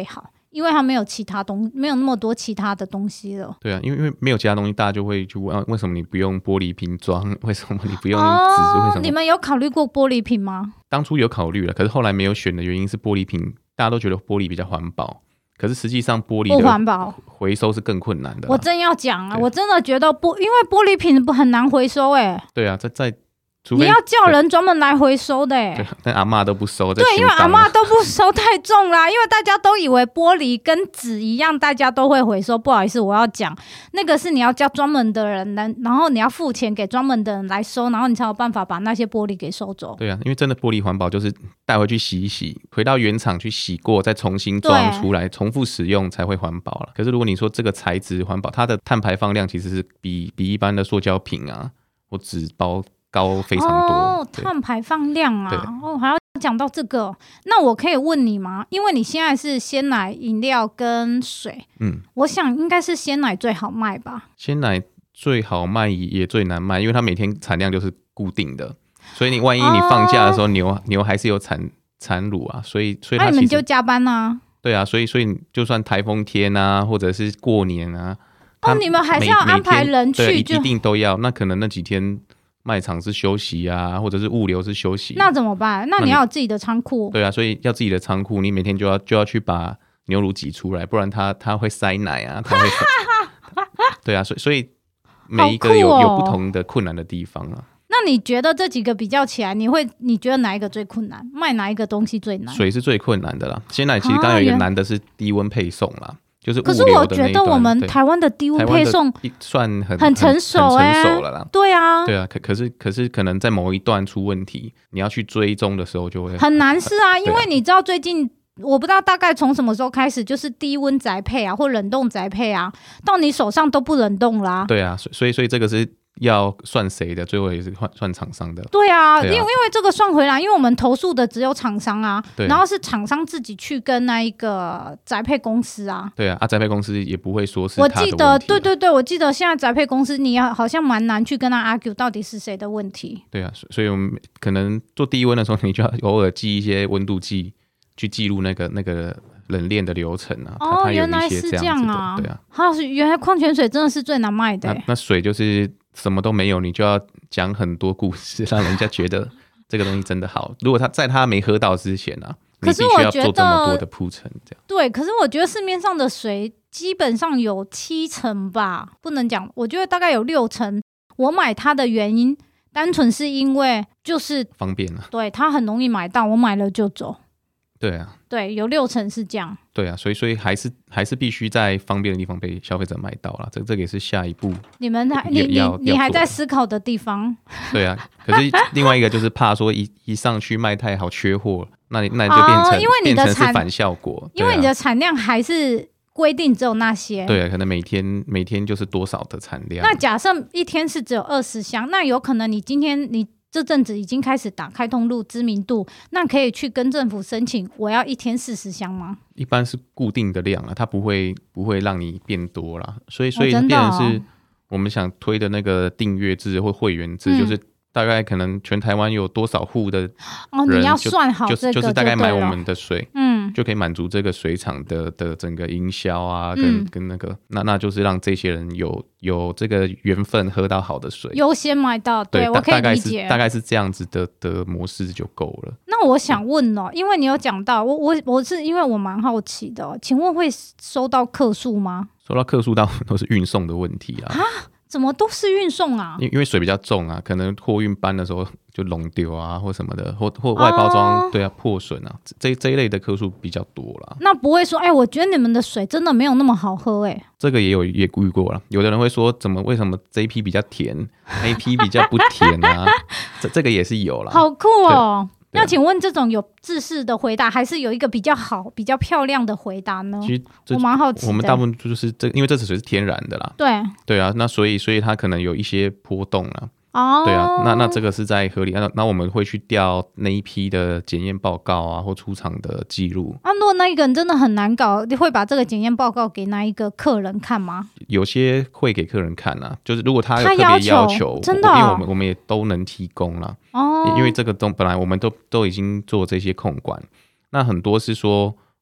因为它没有其他东没有那么多其他的东西了。 对啊，因为因为没有其他东西，大家就会去问、啊、为什么你不用玻璃瓶装？为什么你不用纸？哦、为什么你们有考虑过玻璃瓶吗？ 当初有考虑了，可是后来没有选的原因是玻璃瓶，大家都觉得玻璃比较环保。可是实际上玻璃不环保， 回收是更困难的。 我真要讲啊，我真的觉得玻，因为玻璃瓶不很难回收哎、欸。 对啊，在在。 你要叫人专门来回收的、欸， 但阿嬷都不收。 对，因为阿嬷都不收太重啦，因为大家都以为玻璃跟纸一样，大家都会回收。不好意思，我要讲，那个是你要叫专门的人来，然后你要付钱给专门的人来收，然后你才有办法把那些玻璃给收走。 对啊，因为真的玻璃环保就是带回去洗一洗，回到原厂去洗过，再重新装出来，重复使用才会环保了。可是如果你说这个材质环保，它的碳排放量其实是比比一般的塑胶瓶啊或纸包高非常多哦，碳排放量啊，哦，还要讲到这个，那我可以问你吗？因为你现在是鲜奶、饮料跟水，嗯，我想应该是鲜奶最好卖吧？ 鲜奶最好卖也最难卖，因为它每天产量就是固定的，所以你万一你放假的时候，哦、牛牛还是有产产乳啊，所以所以它其实、 啊、你们就加班啊？ 对啊，所以所以就算台风天啊，或者是过年啊， 哦，你们还是要安排人去就， 一定都要。那可能那几天。卖场是休息啊，或者是物流是休息， 那怎么办？那你要有自己的仓库。 对啊，所以要自己的仓库，你每天就要就要去把牛乳挤出来，不然它它会塞奶啊，它会对啊，所以所以每一个有、哦、有不同的困难的地方啊。 那你觉得这几个比较起来，你会你觉得哪一个最困难？卖哪一个东西最难？ 水是最困难的啦。鲜奶其实刚刚有一个难的是低温配送啦。就是可是我觉得我们台湾的低温配送算很很成熟哎、欸， 很成熟了啦。 对啊， 对啊，可可是可是可能在某一段出问题，你要去追踪的时候就会很难是啊，因为你知道最近我不知道大概从什么时候开始，就是低温宅配啊或冷冻宅配啊，到你手上都不冷冻啦、啊。 对啊，所以所以这个是。要算谁的？最后也是算厂商的。 对啊，对啊因为因为这个算回来，因为我们投诉的只有厂商啊，然后是厂商自己去跟那一个宅配公司啊。 对啊，啊宅配公司也不会说是他的问题、啊。 我记得，对对对，我记得现在宅配公司你好像蛮难去跟他 argue 到底是谁的问题。 对啊，所以我们可能做低温的时候，你就要偶尔记一些温度计去记录那个那个冷链的流程啊。 哦， 它有原来是这样啊。 对啊， 好，原来矿泉水真的是最难卖的、欸那。那水就是什么都没有，你就要讲很多故事，让人家觉得这个东西真的好。如果他在他没喝到之前啊， 可是我觉得你必须要做这么多的铺陈，这样对。可是我觉得市面上的水基本上有七成吧，不能讲，我觉得大概有六成。我买它的原因，单纯是因为就是方便啊， 对，它很容易买到，我买了就走。 对啊， 对，有六成是这样。 对啊，所以所以还是还是必须在方便的地方被消费者买到啦。这这个也是下一步。 你们还你你你还在思考的地方。 对啊，可是另外一个就是怕说一一上去卖太好缺货，那你那你就变成、哦、 因为你的变成是反效果、啊， 因为你的产量还是规定只有那些。 对啊，可能每天每天就是多少的产量。 那假设一天是只有二十箱，那有可能你今天你。这阵子已经开始打开通路知名度，那可以去跟政府申请，我要一天四十箱吗？ 一般是固定的量啊，它不会不会让你变多啦，所以所以变成是我们想推的那个订阅制或会员制，嗯、就是大概可能全台湾有多少户的人哦，你要算好这个就, 就是大概买我们的水， 嗯， 就可以满足这个水厂的的整个营销啊，跟、嗯、跟那个那那就是让这些人有有这个缘分喝到好的水， 优先买到，对, 对我可以理解， 大概是这样子的的模式就够了。 那我想问哦，因为你有讲到我我我是因为我蛮好奇的、哦，请问会收到客诉吗？ 收到客诉大部分都是运送的问题啊。 怎么都是运送啊？ 因为水比较重啊，可能货运班的时候就弄丢啊，或什么的，或或外包装、哦、对啊破损啊，这这一类的客诉比较多啦。 那不会说，哎、欸，我觉得你们的水真的没有那么好喝、欸，哎， 这个也有也遇过啦。有的人会说，怎么为什么这一批比较甜，那一批比较不甜啊？这这个也是有啦。 好酷哦！那请问这种有制式的回答，还是有一个比较好、比较漂亮的回答呢？ 其实我蛮好奇的。 我们大部分就是这，因为这支水是天然的啦。 对对啊，那所以所以它可能有一些波动啦。 哦， 对啊，那那这个是在合理。那那我们会去调那一批的检验报告啊，或出厂的记录。 啊，如果那一个人真的很难搞，你会把这个检验报告给那一个客人看吗？ 有些会给客人看啊，就是如果他有特别要求， 要求真的、哦， 因为我们我们也都能提供啦。哦，因为这个东本来我们都都已经做这些控管，那很多是说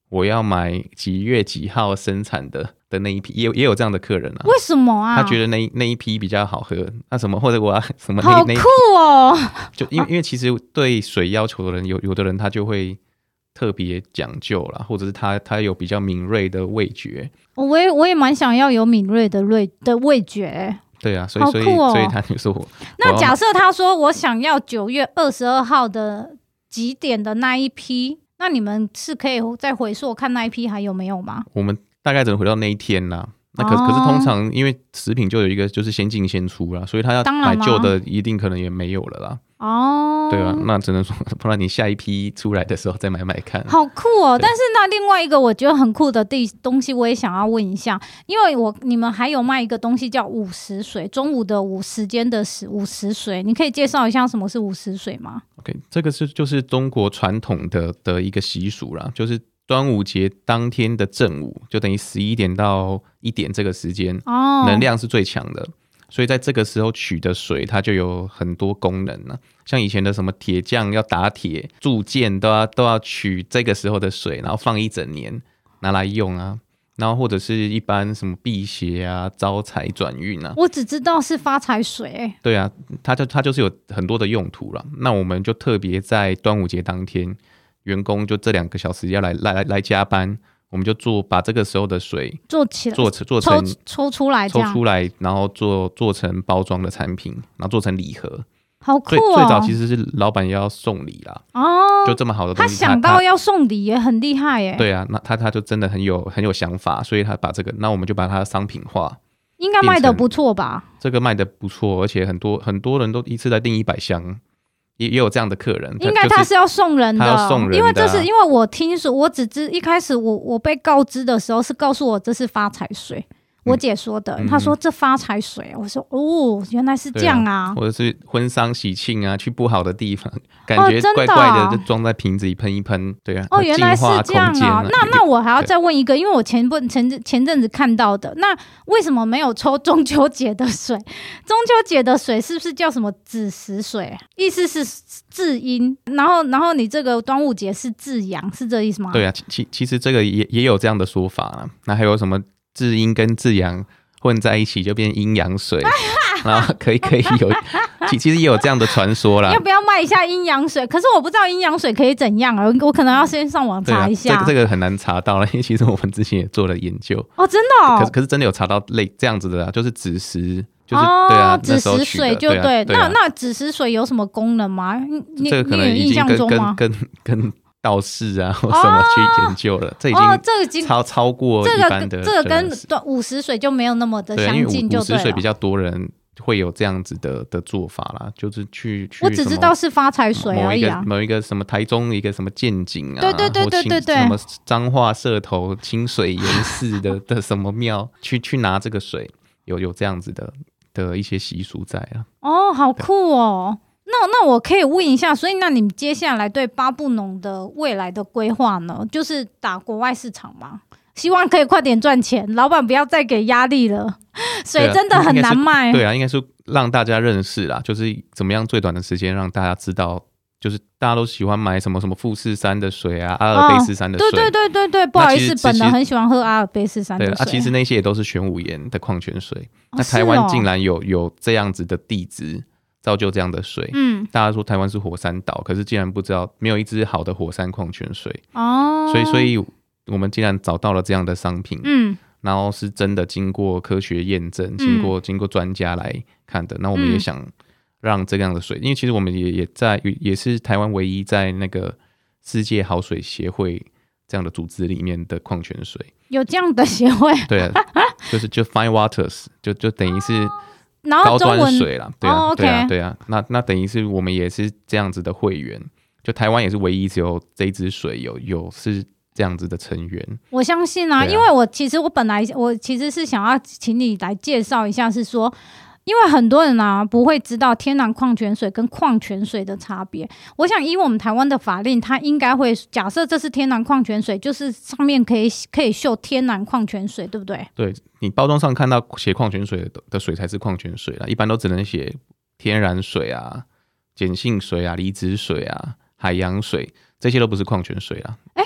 我要买几月几号生产的的那一批，也有也有这样的客人啊。 为什么啊？ 他觉得那那一批比较好喝，那什么或者我要什么那好酷哦！ 就因为因为其实对水要求的人，有有的人他就会特别讲究啦，或者是他他有比较敏锐的味觉。 我也我也蛮想要有敏锐的味的味觉。 对啊，所以、哦、所以所以他就说我， 那假设他说我想要九月二十二号的几点的那一批，那你们是可以再回溯看那一批还有没有吗？ 我们大概只能回到那一天啦。那可是、哦、可是通常因为食品就有一个就是先进先出啦，所以他要买旧的一定可能也没有了啦。哦，对啊，那只能说不然你下一批出来的时候再买买看。 好酷哦！但是那另外一个我觉得很酷的东西，我也想要问一下，因为我你们还有卖一个东西叫午时水，中午的午时间的时午时水，你可以介绍一下什么是午时水吗 ？OK， 这个是就是中国传统的的一个习俗啦，就是端午节当天的正午，就等于十一点到一点这个时间，哦，能量是最强的。所以在这个时候取的水，它就有很多功能啊，像以前的什么铁匠要打铁、铸剑都要都要取这个时候的水，然后放一整年拿来用啊。然后或者是一般什么辟邪啊、招财转运啊。 我只知道是发财水、欸。 对啊，它就它就是有很多的用途啦。那我们就特别在端午节当天，员工就这两个小时要来来来加班。我们就做把这个时候的水做起来， 做做成抽抽出来这样， 抽出来，然后做做成包装的产品，然后做成礼盒。 好酷哦！ 最最早其实是老板要送礼啦，哦，就这么好的东西， 他想到要送礼也很厉害耶。 对啊，那他他就真的很有很有想法，所以他把这个，那我们就把它商品化， 应该卖得不错吧？ 这个卖得不错，而且很多很多人都一次来订一百箱。也, 也有这样的客人， 应该他是要送人的， 他要送人的、啊， 因为这是因为我听说，我只知一开始我我被告知的时候是告诉我这是发财水，我姐说的，她、嗯、说这发财水，我说哦，原来是这样啊， 啊或者是婚丧喜庆啊，去不好的地方，感觉怪怪的，就装在瓶子里喷一喷，对啊， 哦，原来是这样啊，那那我还要再问一个，因为我前不前前阵子看到的，那为什么没有抽中秋节的水？中秋节的水是不是叫什么子时水？意思是至阴，然后然后你这个端午节是至阳，是这意思吗？ 对啊，其其实这个也也有这样的说法啊，那还有什么？至阴跟至阳混在一起就变阴阳水，然后可以可以有，其其实也有这样的传说啦。 要不要卖一下阴阳水？可是我不知道阴阳水可以怎样啊，我可能要先上网查一下。 啊、这, 这个很难查到了，因为其实我们之前也做了研究。 哦，真的哦。 可是可是真的有查到类这样子的、啊，就是子时，就是、 哦、 对啊， 子时水就 对, 对, 对、啊。那那子时水有什么功能吗？你这个可能已经跟跟跟跟。道士啊，或什么去研究了，哦、这已经超、哦这个、超超过一般的。 这个跟午时水就没有那么的相近，就对了。 午时水比较多人会有这样子的的做法啦，就是去去。 我只知道是发财水而已啊。 某一个什么台中一个什么剑井啊， 对对对对对对， 什么彰化社头清水岩寺的的什么庙，去去拿这个水，有有这样子的的一些习俗在啊。 哦，好酷哦。那那我可以问一下，所以那你们接下来对巴布农的未来的规划呢？就是打国外市场吗？希望可以快点赚钱，老板不要再给压力了。水真的很难卖。 对啊，应该是让大家认识啦，就是怎么样最短的时间让大家知道，就是大家都喜欢买什么什么富士山的水啊，阿尔卑斯山的水。 哦、对对对对对，不好意思，本人很喜欢喝阿尔卑斯山的水。 对啊，其实那些也都是玄武岩的矿泉水。哦、那台湾竟然有有这样子的地质。造就这样的水，嗯，大家说台湾是火山岛，可是竟然不知道没有一支好的火山矿泉水哦，所以所以我们竟然找到了这样的商品，嗯，然后是真的经过科学验证，经过、嗯、经过专家来看的，那我们也想让这样的水，因为其实我们也也在也是台湾唯一在那个世界好水协会这样的组织里面的矿泉水， 有这样的协会， 对啊，就是就 Fine Waters， 就就等于是。高端水啦，对啊，哦 okay、对啊，对啊，那那等于是我们也是这样子的会员，就台湾也是唯一只有这一支水有有是这样子的成员。 我相信啊，啊因为我其实我本来我其实是想要请你来介绍一下，是说。因为很多人啊不会知道天然矿泉水跟矿泉水的差别。我想以我们台湾的法令，它应该会假设这是天然矿泉水，就是上面可以可以秀天然矿泉水，对不对？ 对，你包装上看到写矿泉水的水才是矿泉水啦，一般都只能写天然水啊、碱性水啊、离子水啊、海洋水，这些都不是矿泉水啦。 哎、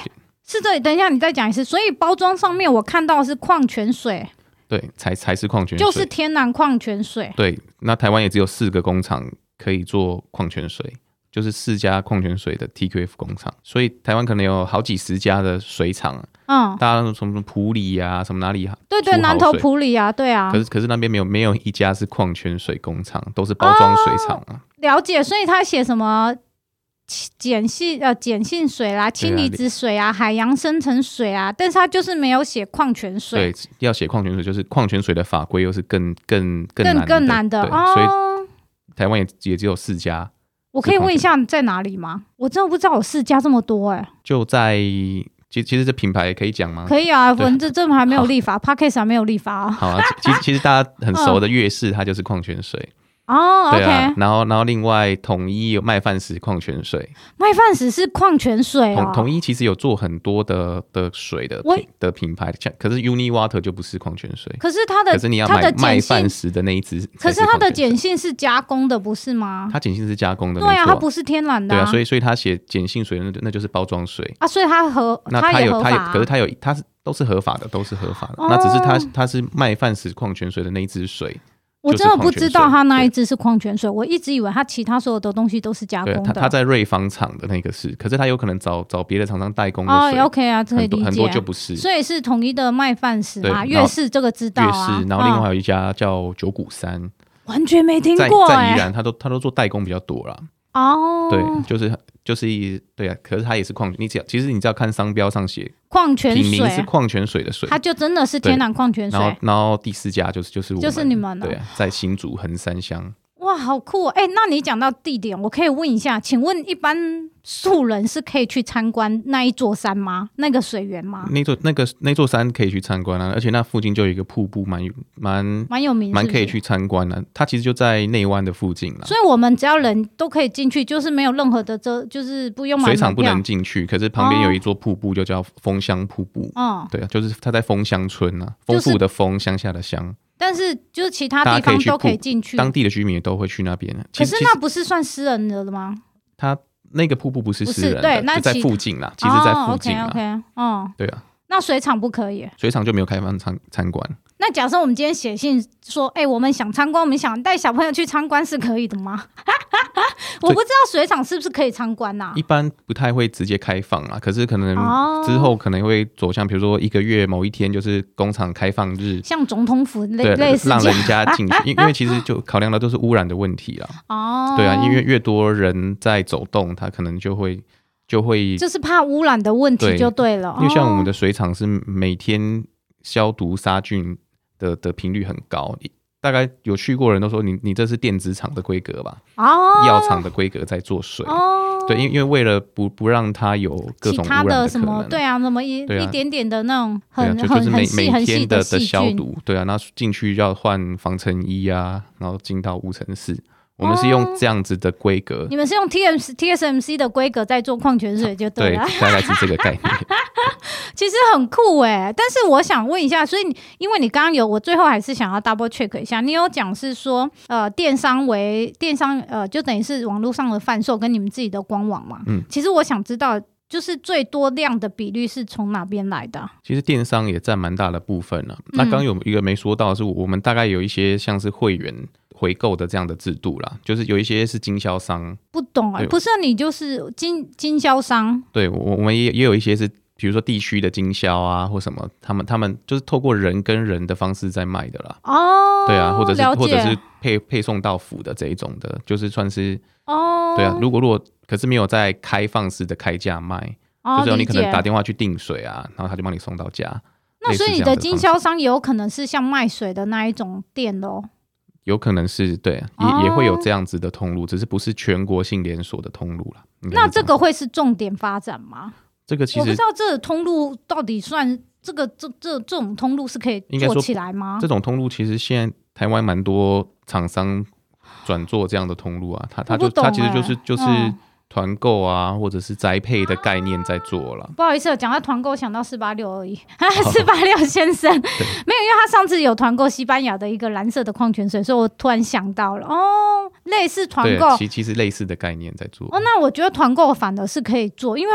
是这里，等一下你再讲一次。所以包装上面我看到是矿泉水， 对，才才是矿泉水， 就是天然矿泉水。 对，那台湾也只有四个工厂可以做矿泉水，就是四家矿泉水的 T Q F 工厂，所以台湾可能有好几十家的水厂，嗯，大家什么普里啊，什么哪里， 对对，南投普里啊，对啊。 可是可是那边没有没有一家是矿泉水工厂，都是包装水厂啊。哦， 了解，所以他写什么？碱性呃碱性水啦，氢离子水啊，海洋深层水啊，但是它就是没有写矿泉水。 对，要写矿泉水，就是矿泉水的法规又是更更更难的， 更难的哦。所以台湾 也, 也只有四家。 我可以问一下在哪里吗？我真的不知道有四家这么多哎、欸。 就在其其实这品牌可以讲吗？ 可以啊，反正这还没有立法 ，Podcast 还没有立法啊。 好啊，其实其实大家很熟的粤式，它就是矿泉水。 哦、 对啊 ，OK， 然后然后另外统一有麦饭石矿泉水， 麦饭石是矿泉水哦。 统一其实有做很多的的水的品的品牌，可是 Uniwater 就不是矿泉水。 可是它的可是你要买麦饭石的那一支， 可是它的碱性是加工的，不是吗？ 它碱性是加工的， 对啊，它不是天然的、啊。 对啊，所以所以它写碱性水那那就是包装水啊，所以它合， 那它有它有，可是它有它是都是合法的，都是合法的。哦、那只是它它是麦饭石矿泉水的那一支水。 我真的不知道它那一支是矿泉水，我一直以为它其他所有的东西都是加工的。 它在瑞芳厂的那个是，可是它有可能找找别的厂商代工的水。 哦 ，OK 啊，这可以理解。 很多就不是， 所以是统一的麦饭石嘛，粤式这个知道啊。 粤式，然后另外还有一家叫九股山， 完全没听过、欸。 在宜兰，他都他都做代工比较多啦。哦，对，就是就是一对啊，可是它也是矿，你只要其实你只要看商标上写矿泉水， 品名是矿泉水的水， 它就真的是天然矿泉水。 然后然后第四家就是就是我们就是你们了， 对啊，在新竹横山乡。 哇，好酷！哎、欸，那你讲到地点，我可以问一下，请问一般素人是可以去参观那一座山吗？那个水源吗？ 那座那个那座山可以去参观啊，而且那附近就有一个瀑布，蛮蛮蛮有名， 蛮可以去参观的、啊。它其实就在内湾的附近啦， 所以我们只要人都可以进去，就是没有任何的这就是不用买门票。 水场不能进去，可是旁边有一座瀑布，就叫枫香瀑布。哦，对啊，就是它在枫香村啊，丰富的丰，乡下的乡。 但是就是其他地方都可以进去， 当地的居民也都会去那边。 可是那不是算私人的了吗？ 它那个瀑布不是私人的， 对，那就在附近啦，其实在附近啦。 哦、OK OK， 嗯， 对啊。 那水厂不可以， 水厂就没有开放参参观。 那假设我们今天写信说，哎、欸，我们想参观，我们想带小朋友去参观，是可以的吗？我不知道水厂是不是可以参观啊？ 一般不太会直接开放啊，可是可能之后可能会走向，比如说一个月某一天就是工厂开放日， 像总统府类对类似让人家进去，因为其实就考量的都是污染的问题啦。哦，对啊，因为越多人在走动，它可能就会。就会就是怕污染的问题就对了， 因为像我们的水厂是每天消毒杀菌的的频率很高，大概有去过的人都说你你这是电子厂的规格吧？哦，药厂的规格在做水，哦，对，因为因为为了不不让它有各种污染的可能，其他的什么对啊，什么一、啊、一点点的那种很、 啊、就就是每很每天的的消毒，对啊，那进去要换防尘衣啊，然后进到无尘室。我们是用这样子的规格、哦， 你们是用 T S M C 的规格在做矿泉水就对了， 对，大概是这个概念。 其实很酷哎、欸，但是我想问一下，所以因为你刚刚有，我最后还是想要 double check 一下，你有讲是说，呃，电商为电商，呃，就等于是网络上的贩售跟你们自己的官网嘛。嗯，其实我想知道，就是最多量的比率是从哪边来的？ 其实电商也占蛮大的部分了、啊。那刚刚有一个没说到的是，我们大概有一些像是会员回购的这样的制度啦，就是有一些是经销商。 不懂哎、欸，不是你就是经经销商？ 对，我我们也也有一些是。比如说地区的经销啊，或什么，他们他们就是透过人跟人的方式在卖的啦。哦，对啊，或者是或者是配配送到府的这一种的，就是算是哦，对啊。如果如果可是没有在开放式的开价卖，哦、就是你可能打电话去订水啊，然后他就帮你送到家。 那所以你的经销商也有可能是像卖水的那一种店咯？ 有可能是对，也、哦、也会有这样子的通路，只是不是全国性连锁的通路啦。 那这个会是重点发展吗？ 这个其实我不知道这个通路到底算这个这这这种通路是可以做起来吗？ 这种通路其实现在台湾蛮多厂商转做这样的通路啊，它它就它其实就是就是团购啊，或者是宅配的概念在做了。 不好意思，讲到团购想到四八六而已，四八六先生没有，因为他上次有团购西班牙的一个蓝色的矿泉水，所以我突然想到了哦，类似团购， 其其实类似的概念在做。 哦，那我觉得团购反而是可以做，因为好。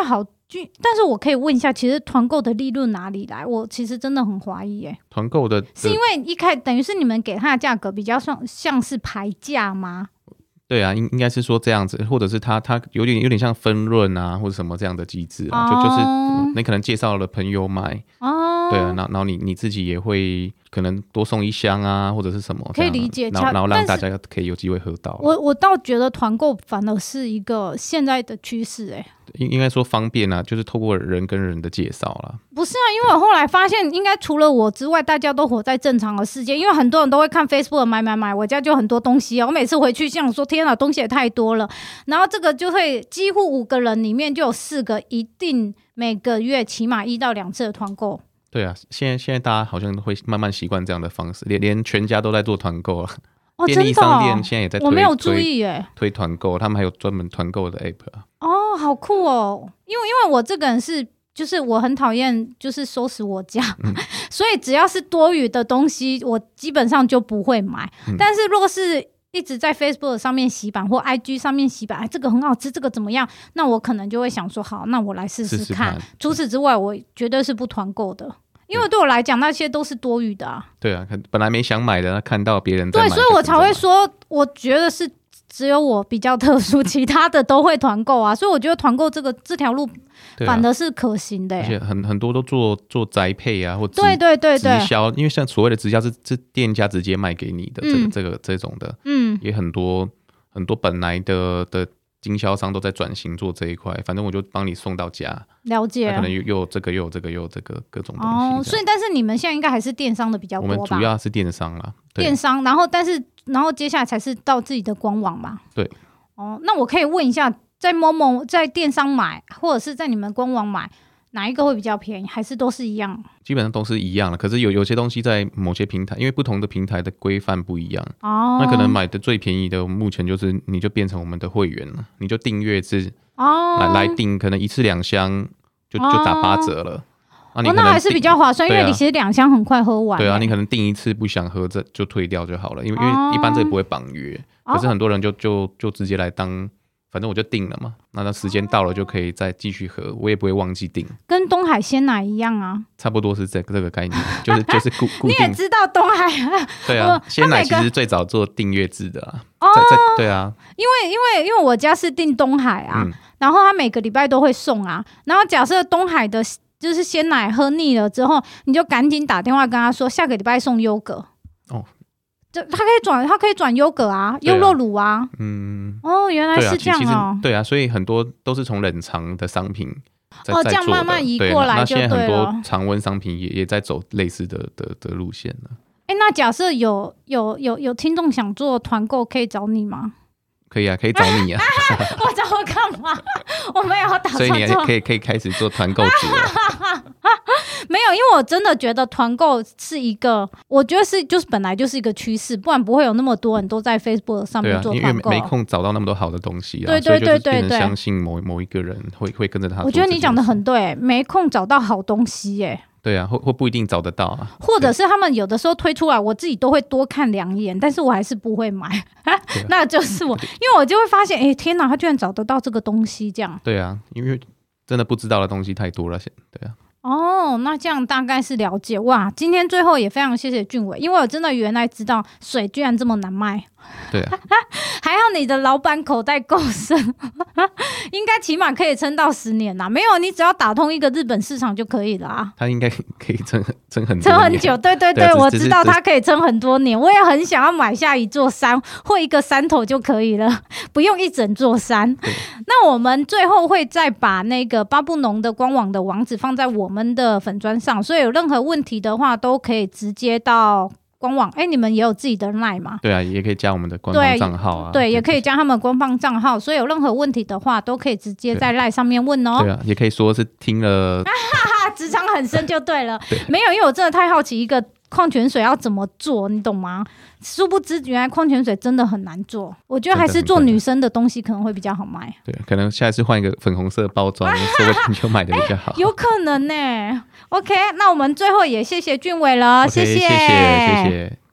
但是我可以问一下，其实团购的利润哪里来？我其实真的很怀疑耶。 团购的是因为一开等于是你们给他的价格比较像像是牌价吗？ 对啊，应应该是说这样子，或者是他他有点有点像分润啊，或者什么这样的机制啊，哦、就就是你可能介绍了朋友买，哦，对啊，然后然后你你自己也会可能多送一箱啊，或者是什么， 可以理解， 然后然后让大家可以有机会喝到。 我我倒觉得团购反而是一个现在的趋势，哎， 应应该说方便啊，就是透过人跟人的介绍啦。 不是啊，因为我后来发现，应该除了我之外，大家都活在正常的世界。因为很多人都会看 Facebook 买买买，我家就很多东西啊。我每次回去想说，天啊，东西也太多了。然后这个就会几乎五个人里面就有四个一定每个月起码一到两次的团购。 对啊，现在现在大家好像会慢慢习惯这样的方式，连连全家都在做团购了。 哦， 便利商店现在也在推， 我没有注意耶， 推团购，他们还有专门团购的 app 啊。 哦，好酷哦！因为因为我这个人是。就是我很讨厌就是收拾我家、嗯、所以只要是多余的东西我基本上就不会买、嗯、但是如果是一直在 Facebook 上面洗版或 I G 上面洗版、哎、这个很好吃，这个怎么样，那我可能就会想说好，那我来试试看。除此之外我绝对是不团购的，因为对我来讲那些都是多余的啊。 对啊，本来没想买的看到别人在买， 对，所以我才会说我觉得是只有我比较特殊，其他的都会团购啊，所以我觉得团购这个这条路反而是可行的、欸啊、 而且很很多都做做宅配啊，或对对对对直销，因为像所谓的直销是是店家直接卖给你的、嗯、这个这个这种的，嗯，也很多很多本来的的经销商都在转型做这一块，反正我就帮你送到家。 了解， 可能又有这个又有这个又有这个各种东西。 哦，所以但是你们现在应该还是电商的比较多吧？ 我们主要是电商啦， 电商，然后但是然后接下来才是到自己的官网嘛。 对。 哦，那我可以问一下，在某某在电商买，或者是在你们官网买，哪一个会比较便宜，还是都是一样？ 基本上都是一样的，可是有有些东西在某些平台，因为不同的平台的规范不一样，哦，那可能买的最便宜的，目前就是你就变成我们的会员了，你就订阅制哦，来来订，可能一次两箱就就打八折了。 哦，那还是比较划算，因为你其实两箱很快喝完。 对啊，你可能订一次不想喝，这就退掉就好了，因为、哦、因为一般这也不会绑约，可是很多人就就就直接来当。反正我就订了嘛，那那时间到了就可以再继续喝，我也不会忘记订。跟东海鲜奶一样啊，差不多是这个这个概念，就是就是固固定。你也知道东海啊？对啊，鲜奶其实最早做订阅制的啊。哦，对啊，因为因为因为我家是订东海啊、嗯，然后他每个礼拜都会送啊，然后假设东海的就是鲜奶喝腻了之后，你就赶紧打电话跟他说下个礼拜送优格。哦。它可以转，它可以转优格啊，优酪乳啊。嗯，哦，原来是这样哦。对啊，所以很多都是从冷藏的商品在哦，这样慢慢移过来就对了。那现在很多常温商品也也在走类似的的的路线了。哎、欸，那假设有有有有听众想做团购，可以找你吗？可以啊，可以找你啊。我找我干嘛？我没有打算做，所以你还可以可以开始做团购主了。没有，因为我真的觉得团购是一个，我觉得是就是本来就是一个趋势，不然不会有那么多人都在 Facebook 上面做团购、啊。因为没空找到那么多好的东西啊。对对对对对，相信某某一个人会会跟着他做。我觉得你讲的很对，没空找到好东西耶。对啊，或或不一定找得到啊，或者是他们有的时候推出来，我自己都会多看两眼，但是我还是不会买，那就是我，因为我就会发现，哎、欸，天哪，他居然找得到这个东西，这样。对啊，因为真的不知道的东西太多了，对啊。哦，那这样大概是了解哇。今天最后也非常谢谢俊伟，因为我真的原来知道水居然这么难卖。对啊，还好你的老板口袋够深，应该起码可以撑到十年啦。没有，你只要打通一个日本市场就可以了啊。他应该可以撑撑很多年撑很久，对对 对, 对，我知道他可以撑很多年。我也很想要买下一座山或一个山头就可以了，不用一整座山。那我们最后会再把那个巴布农的官网的网址放在我们的粉专上，所以有任何问题的话都可以直接到官网。哎、欸，你们也有自己的 LINE 吗？对啊，也可以加我们的官方账号啊。对，对也可以加他们官方账号，所以有任何问题的话，都可以直接在 LINE 上面问哦。对啊，也可以说是听了，职场很深就对了。对，没有，因为我真的太好奇一个矿泉水要怎么做，你懂吗？殊不知原来矿泉水真的很难做，我觉得还是做女生的东西可能会比较好卖。对，可能下一次换一个粉红色包装，说不定就卖的比较好。欸、有可能呢、欸。OK， 那我们最后也谢谢俊伟了， okay, 谢谢，谢谢，谢谢。